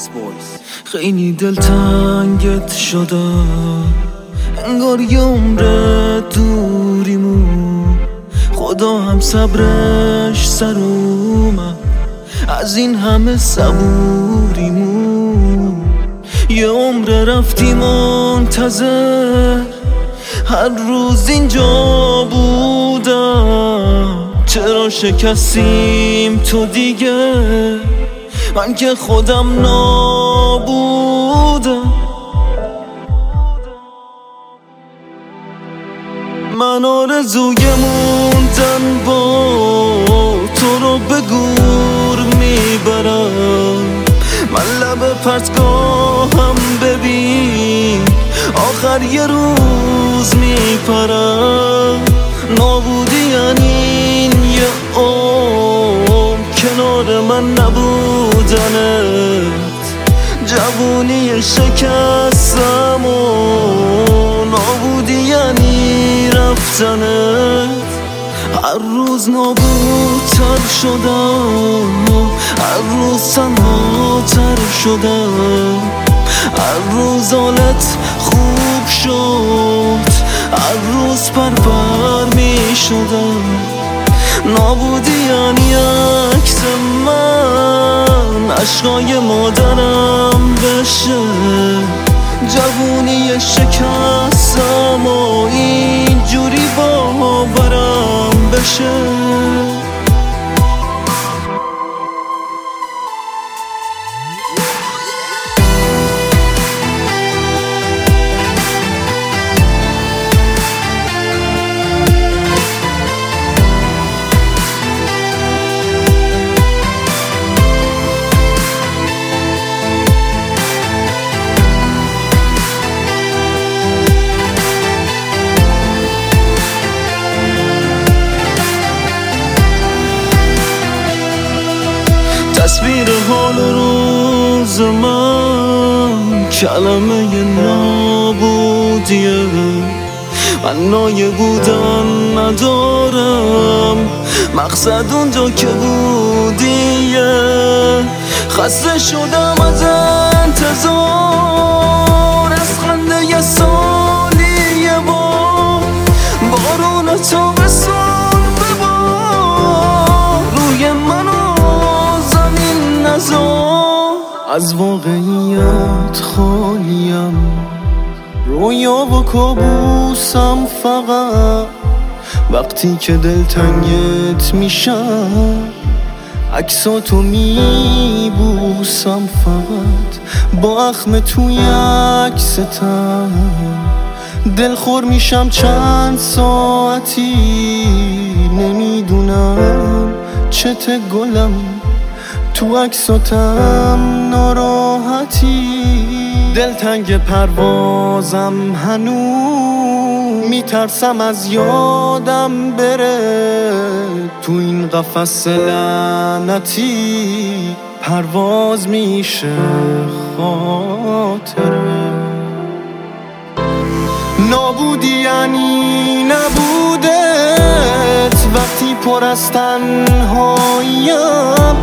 خیلی دلتنگت شدم، انگار یه عمر دوریمون، خدا هم صبرش سر اومد از این همه صبوریمون. یه عمر رفتی منتظر، هر روز اینجا بودم، چرا شکستیم تو دیگه، من که خودم نابودم. من آرزوی موندن با تو رو به گور میبرم، من لب پرتگاهم ببین آخر یه روز میپرم. نابودی یعنی این یه عمر کنار من نبودنت، جوونی شکستم و نابودی یعنی رفتنت. هر روز نابودتر شدم، هر روز تنهاتر شدم، هر روز حالت خوب شد، هر روز پرپر می شدم. نابودی یعنی عکس من عشقای مادرم بشه، جوونی شکستم و اینجوری باورم بشه. تصویر حال روز من کلمه نابودیه، من نایه بودن ندارم، مقصد اونجا که بودیه. خسته شدم از انتظار، از خنده یه سالی یه بار، بارون تابستون ببار روی منو از واقعیت خالیم، رویا و کابوسم فقط وقتی که دلتنگت میشم، عکساتو میبوسم فقط با اخم توی عکستم. دلخور میشم چند ساعتی، نمیدونم چته گلم، تو عکساتم ناراحتی. دلتنگ پروازم هنوز، میترسم از یادم بره تو این قفس لعنتی، پرواز میشه خاطره. نابودی یعنی نبودت وقتی پر از تنهاییم،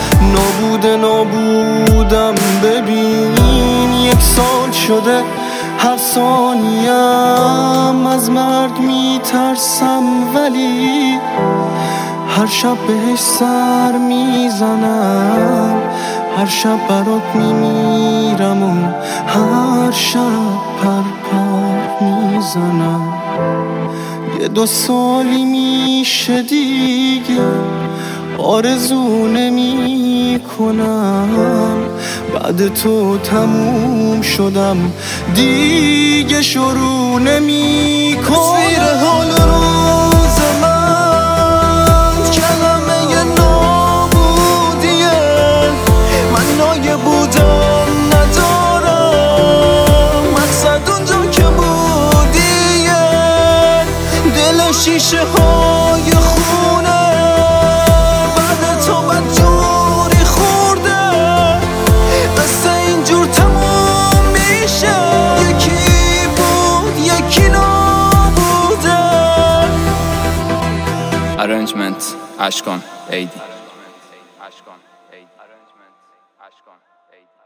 نابودم ببین 1 سال شده هر ثانیم، از مرگ میترسم ولی هر شب بهش سر میزنم، هر شب برات میمیرم و هر شب پرپر میزنم. 1-2 سالی میشه دیگه آرزو نمی کنم، بعد تو تموم شدم دیگه شروع نمی کنم. تصویر حال روز من کلمه نابودیه، من نایه بودن ندارم، مقصد اونجا که بودیه. دل شیشه های خونه Arrangement Ashkan AD.